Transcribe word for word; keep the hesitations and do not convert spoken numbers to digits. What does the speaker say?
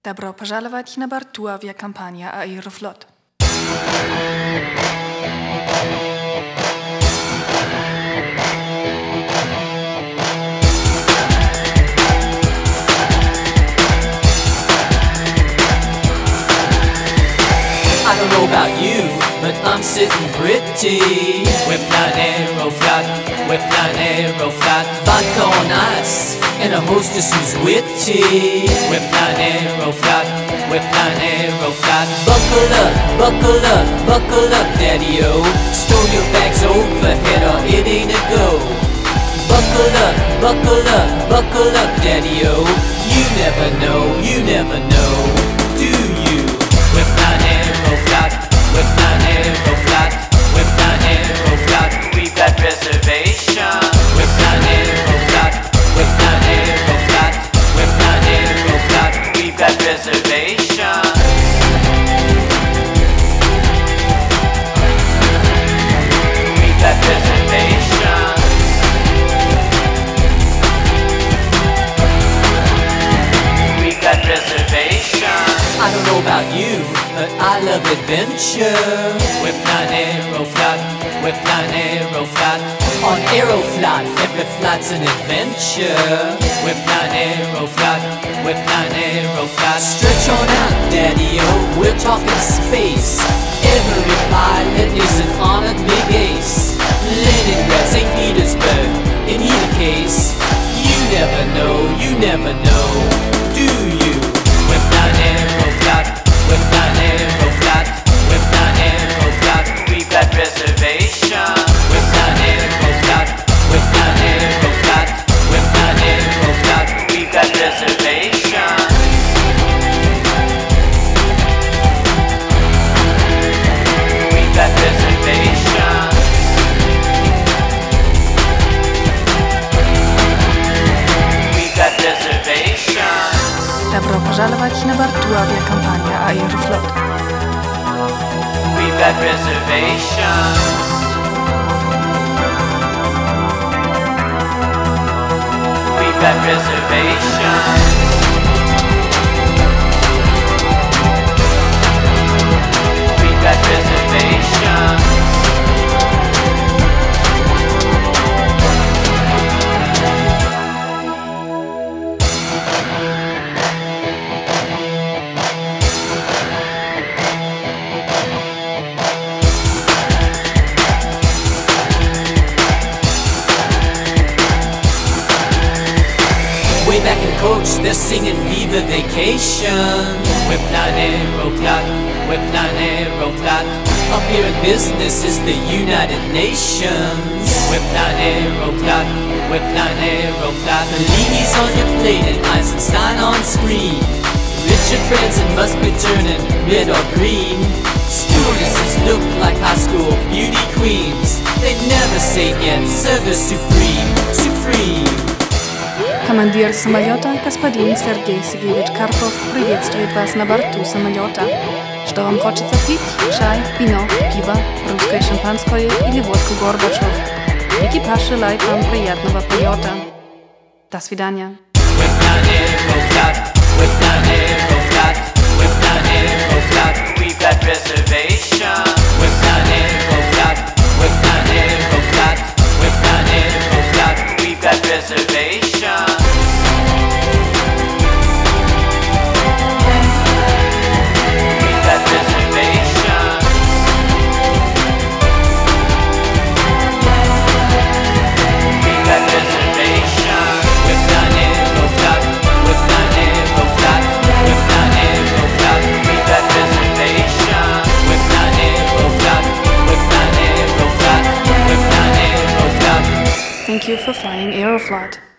Добро пожаловать на борту авиакомпания Аэрофлот. I don't know about you, but I'm sitting pretty. With nine Aeroflot, with nine Aeroflot, vodka on ice, and a hostess who's witty. With nine Aeroflot, with nine Aeroflot. Buckle up, buckle up, buckle up, daddy-o. Stow your bags overhead or it ain't a go. Buckle up, buckle up, buckle up, daddy-o. You never know, you never know, do you? With nine Aeroflot, with nine Aeroflot, with nine Aeroflot, we've got reservation. With nine Aeroflot, with nine Aeroflot, with nine Aeroflot, we've got reservation. We've got reservation. We've got reservation. I don't know about you, but I love adventure. With nine Aeroflot, with nine Aeroflot. On Aeroflot, every flight's an adventure. With nine Aeroflot, with nine Aeroflot. Stretch on out, daddy-o, we're talking space. Every pilot is an honored big ace. Leningrad, Saint Petersburg, in either case. You never know, you never know, do you? With nine Aeroflot, with nine Aeroflot, with nine Aeroflot, we've got reservation. With nine Aeroflot, with nine Aeroflot, with nine Aeroflot, we've got reservation. We've got reservation. We've got reservation. Добро пожаловать на борту авиакомпания Аэрофлот. We've got reservations. We've got reservations. We've got reservations. Way back in coach, they're singing Viva Vacation. With nine Aeroflot, with nine Aeroflot. Up here in business is the United Nations. With nine Aeroflot, with nine Aeroflot. Bellinis on your plate and Eisenstein on screen. Richard Branson must be turning red or green. Stewardesses look like high school beauty queens. They never say yet, service supreme, supreme. Командир самолета, господин Сергей Сергеевич Карпов, приветствует вас на борту самолета. Что вам хочется пить? Чай, вино, пиво, русское шампанское или водку Горбачев? Экипаж желает вам приятного полета. До свидания. With nine Aeroflot, with nine Aeroflot, with nine Aeroflot, we've got reservation. With nine Aeroflot, with nine Aeroflot, with nine Aeroflot, we've got reservation. We've got reservation. We've got reservation. With nine Aeroflot, with nine Aeroflot, with nine Aeroflot, we've got reservation. With nine Aeroflot, with nine Aeroflot, with nine Aeroflot. Thank you for flying Aeroflot.